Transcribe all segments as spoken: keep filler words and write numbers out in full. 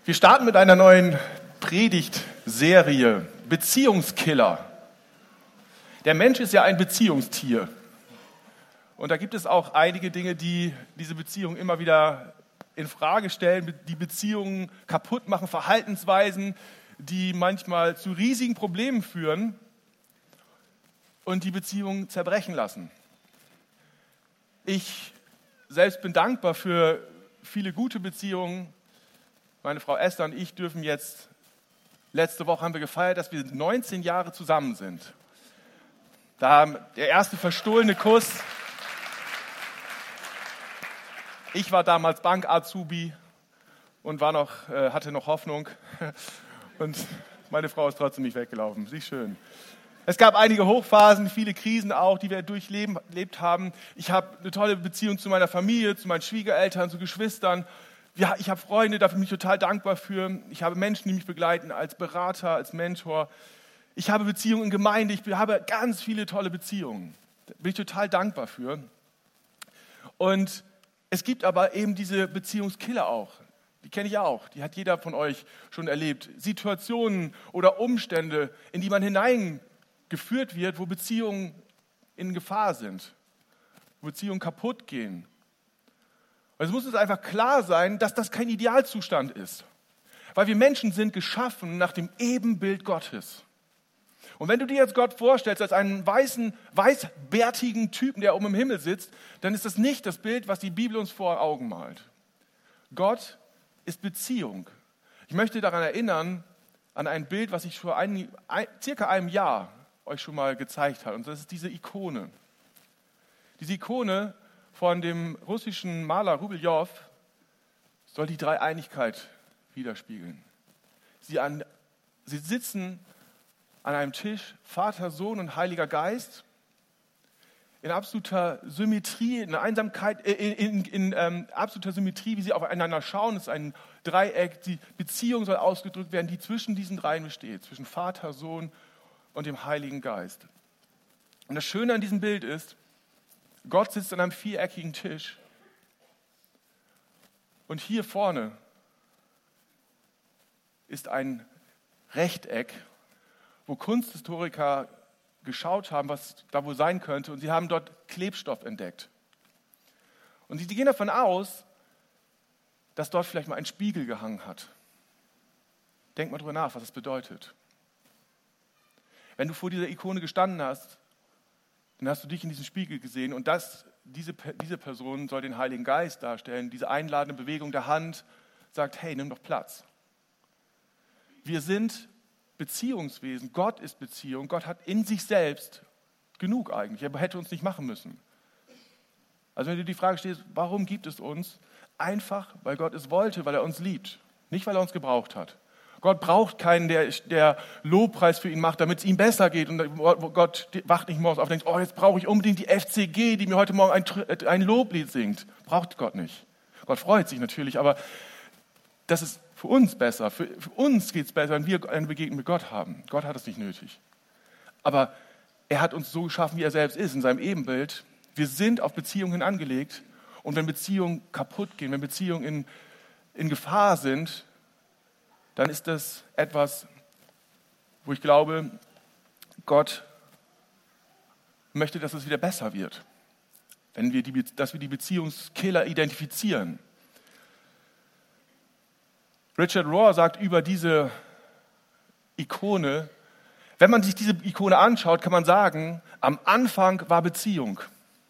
Wir starten mit einer neuen Predigtserie, Beziehungskiller. Der Mensch ist ja ein Beziehungstier. Und da gibt es auch einige Dinge, die diese Beziehung immer wieder in Frage stellen, die Beziehungen kaputt machen, Verhaltensweisen, die manchmal zu riesigen Problemen führen und die Beziehungen zerbrechen lassen. Ich selbst bin dankbar für viele gute Beziehungen. Meine Frau Esther und ich dürfen jetzt, letzte Woche haben wir gefeiert, dass wir neunzehn Jahre zusammen sind. Da der erste verstohlene Kuss. Ich war damals Bank-Azubi und war noch, äh, hatte noch Hoffnung. Und meine Frau ist trotzdem nicht weggelaufen. Sie ist schön. Es gab einige Hochphasen, viele Krisen auch, die wir durchlebt haben. Ich habe eine tolle Beziehung zu meiner Familie, zu meinen Schwiegereltern, zu Geschwistern. Ja, ich habe Freunde, dafür bin ich total dankbar für. Ich habe Menschen, die mich begleiten als Berater, als Mentor. Ich habe Beziehungen in Gemeinde, ich habe ganz viele tolle Beziehungen. Da bin ich total dankbar für. Und es gibt aber eben diese Beziehungskiller auch. Die kenne ich auch, die hat jeder von euch schon erlebt. Situationen oder Umstände, in die man hineingeführt wird, wo Beziehungen in Gefahr sind, wo Beziehungen kaputt gehen. Und es muss uns einfach klar sein, dass das kein Idealzustand ist. Weil wir Menschen sind geschaffen nach dem Ebenbild Gottes. Und wenn du dir jetzt Gott vorstellst als einen weißen, weißbärtigen Typen, der oben im Himmel sitzt, dann ist das nicht das Bild, was die Bibel uns vor Augen malt. Gott ist Beziehung. Ich möchte daran erinnern, an ein Bild, was ich vor ein, ein, circa einem Jahr euch schon mal gezeigt habe. Und das ist diese Ikone. Diese Ikone von dem russischen Maler Rubeljow soll die Dreieinigkeit widerspiegeln. Sie, an, sie sitzen an einem Tisch, Vater, Sohn und Heiliger Geist, in absoluter Symmetrie, in Einsamkeit, in, in, in ähm, absoluter Symmetrie, wie sie aufeinander schauen. Es ist ein Dreieck, die Beziehung soll ausgedrückt werden, die zwischen diesen dreien besteht, zwischen Vater, Sohn und dem Heiligen Geist. Und das Schöne an diesem Bild ist, Gott sitzt an einem viereckigen Tisch und hier vorne ist ein Rechteck, wo Kunsthistoriker geschaut haben, was da wohl sein könnte, und sie haben dort Klebstoff entdeckt. Und sie gehen davon aus, dass dort vielleicht mal ein Spiegel gehangen hat. Denk mal drüber nach, was das bedeutet. Wenn du vor dieser Ikone gestanden hast, dann hast du dich in diesem Spiegel gesehen und das, diese, diese Person soll den Heiligen Geist darstellen. Diese einladende Bewegung der Hand sagt, hey, nimm doch Platz. Wir sind Beziehungswesen. Gott ist Beziehung. Gott hat in sich selbst genug eigentlich. Er hätte uns nicht machen müssen. Also wenn du die Frage stellst, warum gibt es uns? Einfach, weil Gott es wollte, weil er uns liebt. Nicht, weil er uns gebraucht hat. Gott braucht keinen, der, der Lobpreis für ihn macht, damit es ihm besser geht. Und Gott wacht nicht morgens auf und denkt, oh, jetzt brauche ich unbedingt die F C G, die mir heute Morgen ein, ein Loblied singt. Braucht Gott nicht. Gott freut sich natürlich, aber das ist für uns besser. Für, für uns geht es besser, wenn wir eine Begegnung mit Gott haben. Gott hat es nicht nötig. Aber er hat uns so geschaffen, wie er selbst ist, in seinem Ebenbild. Wir sind auf Beziehungen angelegt. Und wenn Beziehungen kaputt gehen, wenn Beziehungen in, in Gefahr sind, dann ist das etwas, wo ich glaube, Gott möchte, dass es wieder besser wird. Wenn wir die, dass wir die Beziehungskiller identifizieren. Richard Rohr sagt über diese Ikone, wenn man sich diese Ikone anschaut, kann man sagen, am Anfang war Beziehung.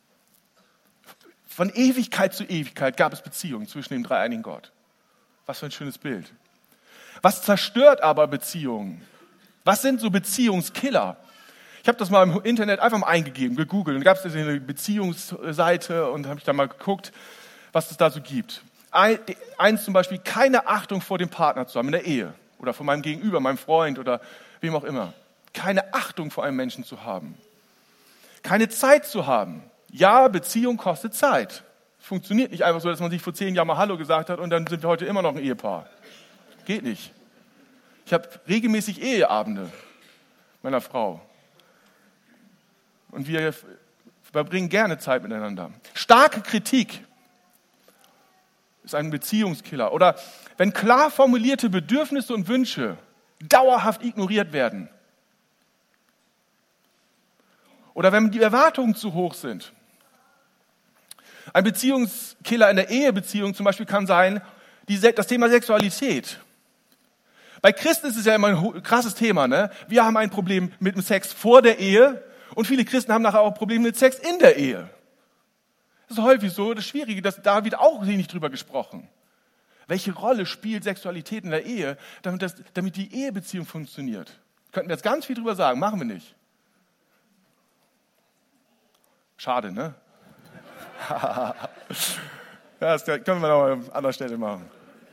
Von Ewigkeit zu Ewigkeit gab es Beziehung zwischen dem dreieinigen Gott. Was für ein schönes Bild. Was zerstört aber Beziehungen? Was sind so Beziehungskiller? Ich habe das mal im Internet einfach mal eingegeben, gegoogelt. Und da gab es eine Beziehungsseite und habe ich da mal geguckt, was es da so gibt. Eins zum Beispiel, keine Achtung vor dem Partner zu haben in der Ehe oder vor meinem Gegenüber, meinem Freund oder wem auch immer. Keine Achtung vor einem Menschen zu haben. Keine Zeit zu haben. Ja, Beziehung kostet Zeit. Funktioniert nicht einfach so, dass man sich vor zehn Jahren mal Hallo gesagt hat und dann sind wir heute immer noch ein Ehepaar. Geht nicht. Ich habe regelmäßig Eheabende meiner Frau. Und wir verbringen gerne Zeit miteinander. Starke Kritik. ist ein Beziehungskiller. Oder wenn klar formulierte Bedürfnisse und Wünsche dauerhaft ignoriert werden. Oder wenn die Erwartungen zu hoch sind. Ein Beziehungskiller in der Ehebeziehung zum Beispiel kann sein, die, das Thema Sexualität. Bei Christen ist es ja immer ein krasses Thema, ne? Wir haben ein Problem mit dem Sex vor der Ehe und viele Christen haben nachher auch Probleme mit Sex in der Ehe. Das ist häufig so, das Schwierige, dass da wird auch wenig drüber gesprochen. Welche Rolle spielt Sexualität in der Ehe, damit, das, damit die Ehebeziehung funktioniert? Könnten wir jetzt ganz viel drüber sagen, machen wir nicht. Schade, ne? Das können wir noch mal an anderer Stelle machen.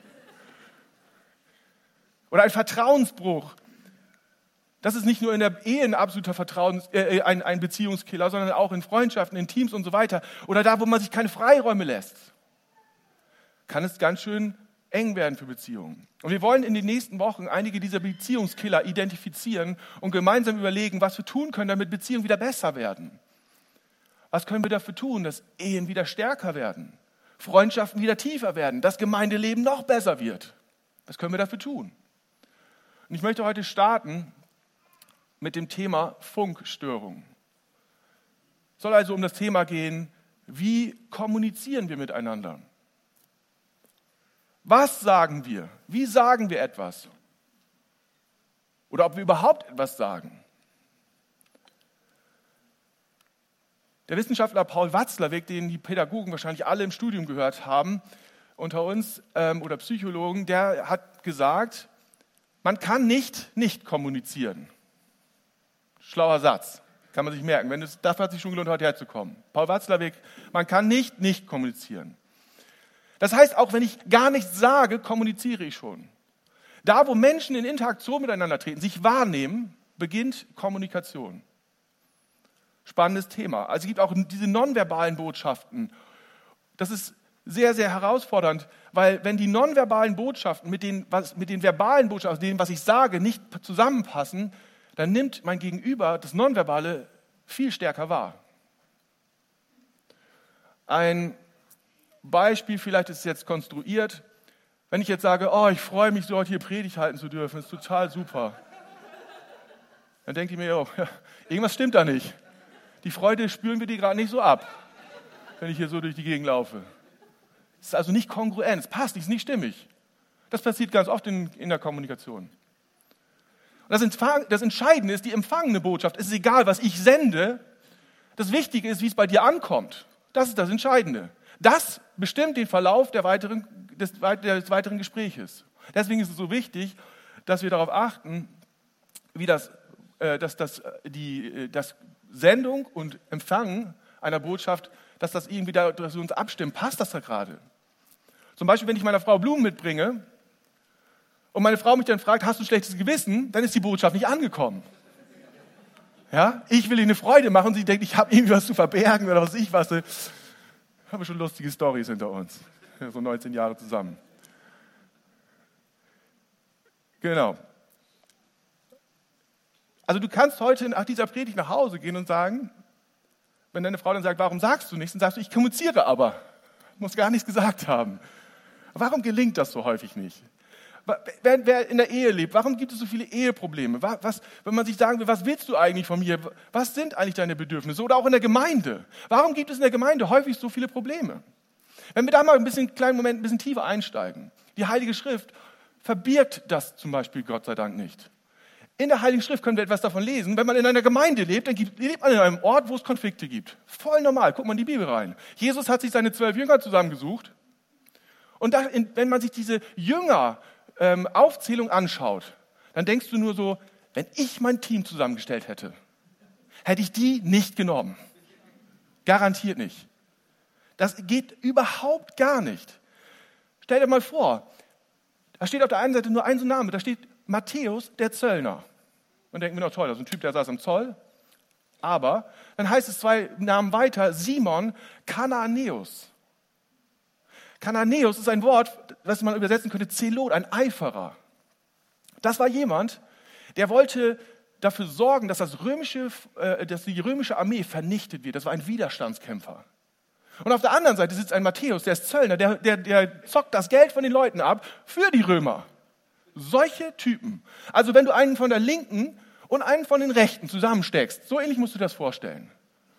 Oder ein Vertrauensbruch. Das ist nicht nur in der Ehe ein absoluter Vertrauens, äh, ein, ein Beziehungskiller, sondern auch in Freundschaften, in Teams und so weiter. Oder da, wo man sich keine Freiräume lässt. Kann es ganz schön eng werden für Beziehungen. Und wir wollen in den nächsten Wochen einige dieser Beziehungskiller identifizieren und gemeinsam überlegen, was wir tun können, damit Beziehungen wieder besser werden. Was können wir dafür tun, dass Ehen wieder stärker werden, Freundschaften wieder tiefer werden, das Gemeindeleben noch besser wird? Was können wir dafür tun? Und ich möchte heute starten mit dem Thema Funkstörung. Es soll also um das Thema gehen, wie kommunizieren wir miteinander? Was sagen wir? Wie sagen wir etwas? Oder ob wir überhaupt etwas sagen? Der Wissenschaftler Paul Watzlawick, den die Pädagogen wahrscheinlich alle im Studium gehört haben, unter uns ähm, oder Psychologen, der hat gesagt, man kann nicht nicht kommunizieren. Schlauer Satz, kann man sich merken. Wenn es, dafür hat es sich schon gelohnt, heute herzukommen. Paul Watzlawick, man kann nicht nicht kommunizieren. Das heißt, auch wenn ich gar nichts sage, kommuniziere ich schon. Da, wo Menschen in Interaktion miteinander treten, sich wahrnehmen, beginnt Kommunikation. Spannendes Thema. Also es gibt auch diese nonverbalen Botschaften. Das ist sehr, sehr herausfordernd, weil wenn die nonverbalen Botschaften mit den, was, mit den verbalen Botschaften, dem, was ich sage, nicht zusammenpassen, dann nimmt mein Gegenüber das Nonverbale viel stärker wahr. Ein Beispiel, vielleicht ist es jetzt konstruiert, wenn ich jetzt sage, oh, ich freue mich so, heute hier Predigt halten zu dürfen, ist total super. Dann denke ich mir, oh, ja, irgendwas stimmt da nicht. Die Freude spüren wir die gerade nicht so ab, wenn ich hier so durch die Gegend laufe. Es ist also nicht kongruent, es passt nicht, es ist nicht stimmig. Das passiert ganz oft in, in der Kommunikation. Und das, das Entscheidende ist die empfangene Botschaft. Es ist egal, was ich sende. Das Wichtige ist, wie es bei dir ankommt. Das ist das Entscheidende. Das bestimmt den Verlauf der weiteren, des, des weiteren Gespräches. Deswegen ist es so wichtig, dass wir darauf achten, wie das, äh, dass das, die, das Sendung und Empfangen einer Botschaft, dass das irgendwie da, dass wir uns abstimmen. Passt das da gerade? Zum Beispiel, wenn ich meiner Frau Blumen mitbringe und meine Frau mich dann fragt, hast du ein schlechtes Gewissen? Dann ist die Botschaft nicht angekommen. Ja? Ich will ihr eine Freude machen und sie denkt, ich habe irgendwie was zu verbergen oder was ich was. Haben wir schon lustige Storys hinter uns. So neunzehn Jahre zusammen. Genau. Also du kannst heute nach dieser Predigt nach Hause gehen und sagen, wenn deine Frau dann sagt, warum sagst du nichts? Dann sagst du, ich kommuniziere aber. Muss gar nichts gesagt haben. Warum gelingt das so häufig nicht? Wer, wer in der Ehe lebt, warum gibt es so viele Eheprobleme? Was, wenn man sich sagen will, was willst du eigentlich von mir? Was sind eigentlich deine Bedürfnisse? Oder auch in der Gemeinde. Warum gibt es in der Gemeinde häufig so viele Probleme? Wenn wir da mal ein bisschen, kleinen Moment, ein bisschen tiefer einsteigen. Die Heilige Schrift verbirgt das zum Beispiel Gott sei Dank nicht. In der Heiligen Schrift können wir etwas davon lesen. Wenn man in einer Gemeinde lebt, dann gibt, lebt man in einem Ort, wo es Konflikte gibt. Voll normal. Guck mal in die Bibel rein. Jesus hat sich seine zwölf Jünger zusammengesucht. Und da, in, wenn man sich diese Jünger ähm, Aufzählung anschaut, dann denkst du nur so, wenn ich mein Team zusammengestellt hätte, hätte ich die nicht genommen. Garantiert nicht. Das geht überhaupt gar nicht. Stell dir mal vor, da steht auf der einen Seite nur ein so Name, da steht Matthäus, der Zöllner. Und denken wir noch, toll, das ist ein Typ, der saß am Zoll. Aber dann heißt es zwei Namen weiter, Simon Kananäus. Kananäus ist ein Wort, das man übersetzen könnte, Zelot, ein Eiferer. Das war jemand, der wollte dafür sorgen, dass, das römische, äh, dass die römische Armee vernichtet wird. Das war ein Widerstandskämpfer. Und auf der anderen Seite sitzt ein Matthäus, der ist Zöllner, der, der, der zockt das Geld von den Leuten ab für die Römer. Solche Typen. Also wenn du einen von der Linken und einen von den Rechten zusammensteckst, so ähnlich musst du das vorstellen.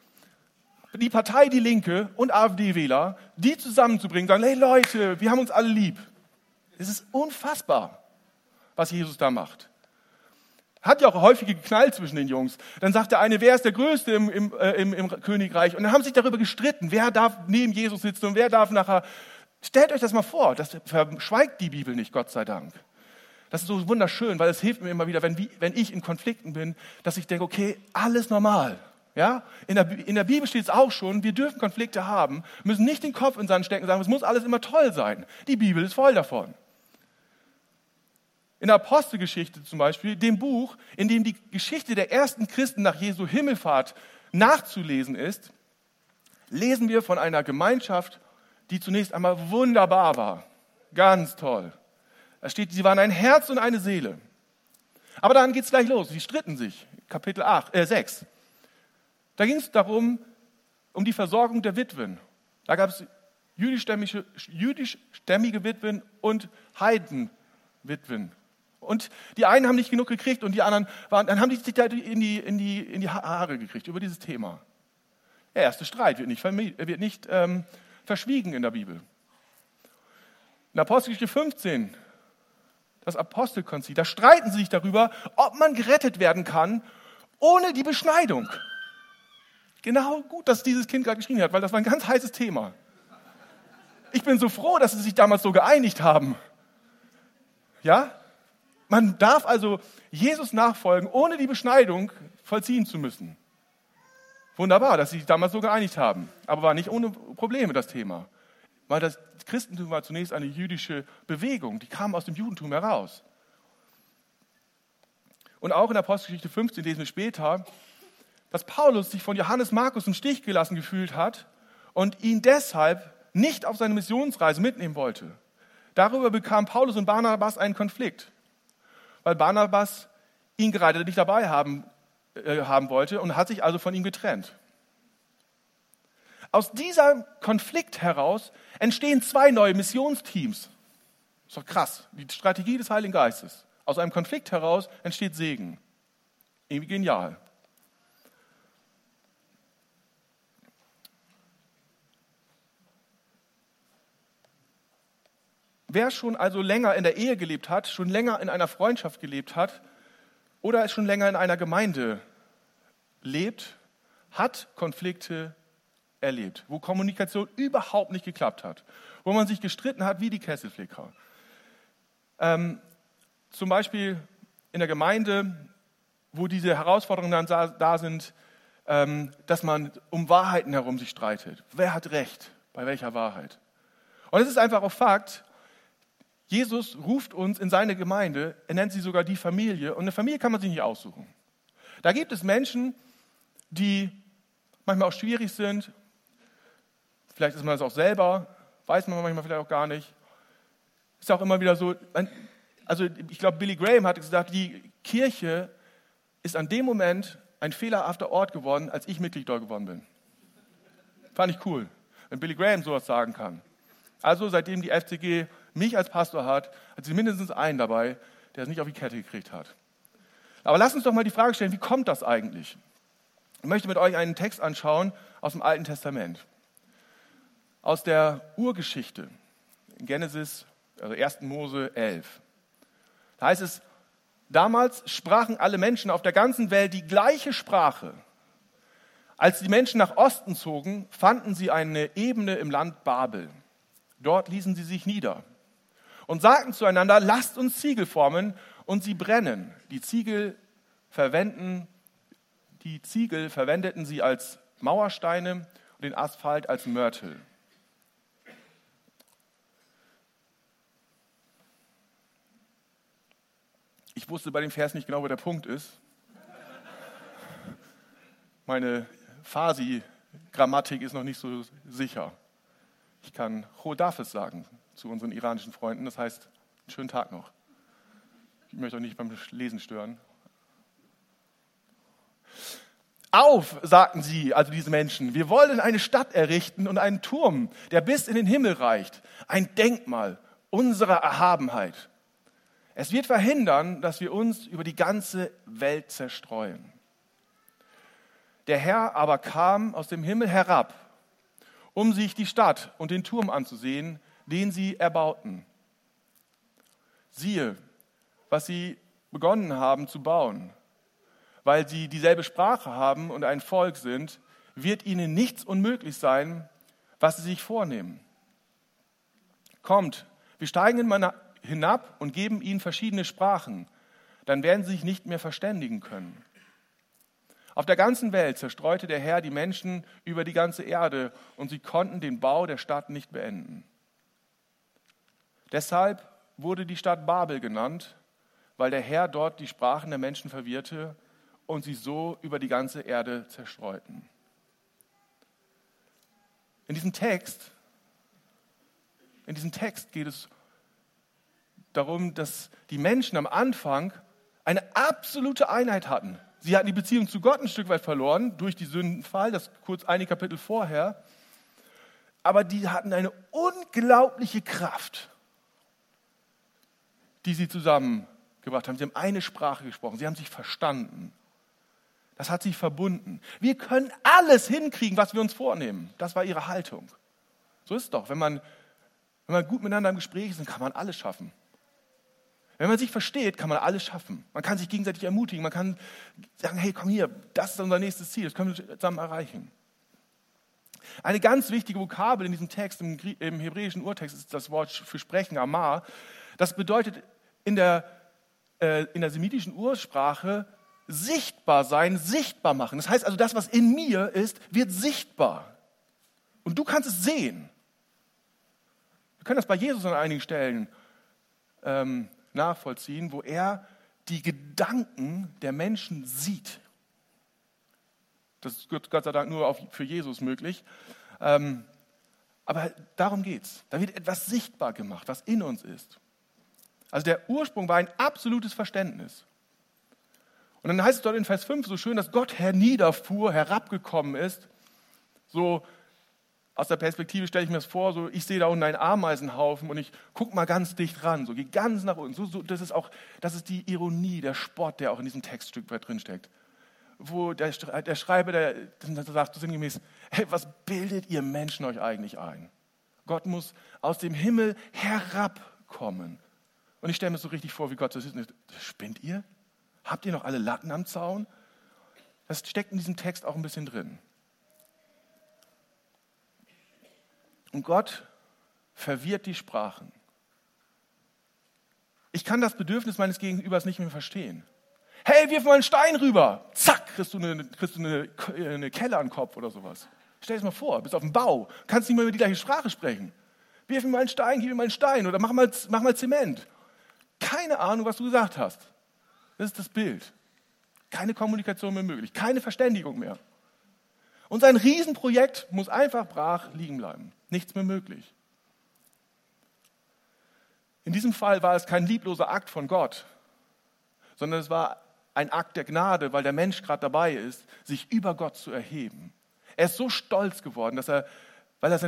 Die Partei Die Linke und AfD-Wähler, die zusammenzubringen, sagen, hey Leute, wir haben uns alle lieb. Es ist unfassbar, was Jesus da macht. Hat ja auch häufig geknallt zwischen den Jungs. Dann sagt der eine, wer ist der Größte im, im, äh, im, im Königreich? Und dann haben sie sich darüber gestritten, wer darf neben Jesus sitzen und wer darf nachher. Stellt euch das mal vor, das verschweigt die Bibel nicht, Gott sei Dank. Das ist so wunderschön, weil es hilft mir immer wieder, wenn, wenn ich in Konflikten bin, dass ich denke, okay, alles normal. Ja? In der, in der Bibel steht es auch schon, wir dürfen Konflikte haben, müssen nicht den Kopf in den Sand stecken und sagen, es muss alles immer toll sein. Die Bibel ist voll davon. In der Apostelgeschichte zum Beispiel, dem Buch, in dem die Geschichte der ersten Christen nach Jesu Himmelfahrt nachzulesen ist, lesen wir von einer Gemeinschaft, die zunächst einmal wunderbar war. Ganz toll. Da steht, sie waren ein Herz und eine Seele. Aber dann geht es gleich los. Sie stritten sich. Kapitel acht, äh, sechs. Da ging es darum, um die Versorgung der Witwen. Da gab es jüdischstämmige, jüdischstämmige Witwen und Heidenwitwen. Und die einen haben nicht genug gekriegt und die anderen waren, dann haben die sich da in die, in die, in die Haare gekriegt über dieses Thema. Der erste Streit wird nicht, wird nicht ähm, verschwiegen in der Bibel. In Apostelgeschichte fünfzehn, das Apostelkonzil, da streiten sie sich darüber, ob man gerettet werden kann ohne die Beschneidung. Genau, gut, dass dieses Kind gerade geschrien hat, weil das war ein ganz heißes Thema. Ich bin so froh, dass sie sich damals so geeinigt haben. Ja? Man darf also Jesus nachfolgen, ohne die Beschneidung vollziehen zu müssen. Wunderbar, dass sie sich damals so geeinigt haben. Aber war nicht ohne Probleme das Thema. Weil das Christentum war zunächst eine jüdische Bewegung, die kam aus dem Judentum heraus. Und auch in der Apostelgeschichte fünfzehn lesen wir später, dass Paulus sich von Johannes Markus im Stich gelassen gefühlt hat und ihn deshalb nicht auf seine Missionsreise mitnehmen wollte. Darüber bekamen Paulus und Barnabas einen Konflikt, weil Barnabas ihn gerade nicht dabei haben, äh, haben wollte und hat sich also von ihm getrennt. Aus diesem Konflikt heraus entstehen zwei neue Missionsteams. Ist doch krass, die Strategie des Heiligen Geistes. Aus einem Konflikt heraus entsteht Segen. Irgendwie genial. Wer schon also länger in der Ehe gelebt hat, schon länger in einer Freundschaft gelebt hat oder schon länger in einer Gemeinde lebt, hat Konflikte erlebt, wo Kommunikation überhaupt nicht geklappt hat, wo man sich gestritten hat wie die Kesselflicker. Ähm, zum Beispiel in der Gemeinde, wo diese Herausforderungen dann da sind, ähm, dass man um Wahrheiten herum sich streitet. Wer hat Recht? Bei welcher Wahrheit? Und es ist einfach auch Fakt, Jesus ruft uns in seine Gemeinde, er nennt sie sogar die Familie, und eine Familie kann man sich nicht aussuchen. Da gibt es Menschen, die manchmal auch schwierig sind, vielleicht ist man das auch selber, weiß man manchmal vielleicht auch gar nicht. Ist auch immer wieder so, also ich glaube, Billy Graham hat gesagt, die Kirche ist an dem Moment ein fehlerhafter Ort geworden, als ich Mitglied dort geworden bin. Fand ich cool, wenn Billy Graham sowas sagen kann. Also seitdem die F C G mich als Pastor hat, hat sie mindestens einen dabei, der es nicht auf die Kette gekriegt hat. Aber lasst uns doch mal die Frage stellen, wie kommt das eigentlich? Ich möchte mit euch einen Text anschauen aus dem Alten Testament. Aus der Urgeschichte, in Genesis, also ersten Mose elf. Da heißt es, damals sprachen alle Menschen auf der ganzen Welt die gleiche Sprache. Als die Menschen nach Osten zogen, fanden sie eine Ebene im Land Babel. Dort ließen sie sich nieder und sagten zueinander, lasst uns Ziegel formen und sie brennen. Die Ziegel verwenden, die Ziegel verwendeten sie als Mauersteine und den Asphalt als Mörtel. Ich wusste bei dem Vers nicht genau, wo der Punkt ist. Meine Farsi-Grammatik ist noch nicht so sicher. Ich kann Chodafes sagen zu unseren iranischen Freunden, das heißt, einen schönen Tag noch. Ich möchte euch nicht beim Lesen stören. Auf, sagten sie, also diese Menschen, wir wollen eine Stadt errichten und einen Turm, der bis in den Himmel reicht, ein Denkmal unserer Erhabenheit. Es wird verhindern, dass wir uns über die ganze Welt zerstreuen. Der Herr aber kam aus dem Himmel herab, um sich die Stadt und den Turm anzusehen, den sie erbauten. Siehe, was sie begonnen haben zu bauen. Weil sie dieselbe Sprache haben und ein Volk sind, wird ihnen nichts unmöglich sein, was sie sich vornehmen. Kommt, wir steigen hinab und geben ihnen verschiedene Sprachen, dann werden sie sich nicht mehr verständigen können. Auf der ganzen Welt zerstreute der Herr die Menschen über die ganze Erde und sie konnten den Bau der Stadt nicht beenden. Deshalb wurde die Stadt Babel genannt, weil der Herr dort die Sprachen der Menschen verwirrte und sie so über die ganze Erde zerstreuten. In diesem Text, in diesem Text geht es darum, dass die Menschen am Anfang eine absolute Einheit hatten. Sie hatten die Beziehung zu Gott ein Stück weit verloren durch die Sündenfall, das kurz einige Kapitel vorher. Aber die hatten eine unglaubliche Kraft, die sie zusammengebracht haben. Sie haben eine Sprache gesprochen, sie haben sich verstanden. Das hat sich verbunden. Wir können alles hinkriegen, was wir uns vornehmen. Das war ihre Haltung. So ist es doch. Wenn man, wenn man gut miteinander im Gespräch ist, dann kann man alles schaffen. Wenn man sich versteht, kann man alles schaffen. Man kann sich gegenseitig ermutigen. Man kann sagen, hey, komm hier, das ist unser nächstes Ziel. Das können wir zusammen erreichen. Eine ganz wichtige Vokabel in diesem Text, im, im hebräischen Urtext, ist das Wort für Sprechen, Amar. Das bedeutet in der, äh, in der semitischen Ursprache sichtbar sein, sichtbar machen. Das heißt also, das, was in mir ist, wird sichtbar. Und du kannst es sehen. Wir können das bei Jesus an einigen Stellen ähm, nachvollziehen, wo er die Gedanken der Menschen sieht. Das ist Gott sei Dank nur auf, für Jesus möglich. Ähm, aber darum geht es. Da wird etwas sichtbar gemacht, was in uns ist. Also der Ursprung war ein absolutes Verständnis. Und dann heißt es dort in Vers fünf so schön, dass Gott herniederfuhr, herabgekommen ist. So aus der Perspektive stelle ich mir das vor, so ich sehe da unten einen Ameisenhaufen und ich gucke mal ganz dicht ran, so gehe ganz nach unten. So, so, das ist auch, das ist die Ironie, der Spott, der auch in diesem Textstück weit drin steckt. Wo der, der Schreiber, der, der sagt so sinngemäß, hey, was bildet ihr Menschen euch eigentlich ein? Gott muss aus dem Himmel herabkommen. Und ich stelle mir so richtig vor, wie Gott so ist. Spinnt ihr? Habt ihr noch alle Latten am Zaun? Das steckt in diesem Text auch ein bisschen drin. Und Gott verwirrt die Sprachen. Ich kann das Bedürfnis meines Gegenübers nicht mehr verstehen. Hey, wirf mal einen Stein rüber. Zack, kriegst du eine, kriegst du eine, eine Kelle an den Kopf oder sowas. Stell dir das mal vor, bist auf dem Bau, kannst nicht mal über die gleiche Sprache sprechen. Wirf mir mal einen Stein, gib mir mal einen Stein oder mach mal, mach mal Zement. Keine Ahnung, was du gesagt hast. Das ist das Bild. Keine Kommunikation mehr möglich, keine Verständigung mehr. Und sein Riesenprojekt muss einfach brach liegen bleiben. Nichts mehr möglich. In diesem Fall war es kein liebloser Akt von Gott, sondern es war ein Akt der Gnade, weil der Mensch gerade dabei ist, sich über Gott zu erheben. Er ist so stolz geworden, dass er, weil er sein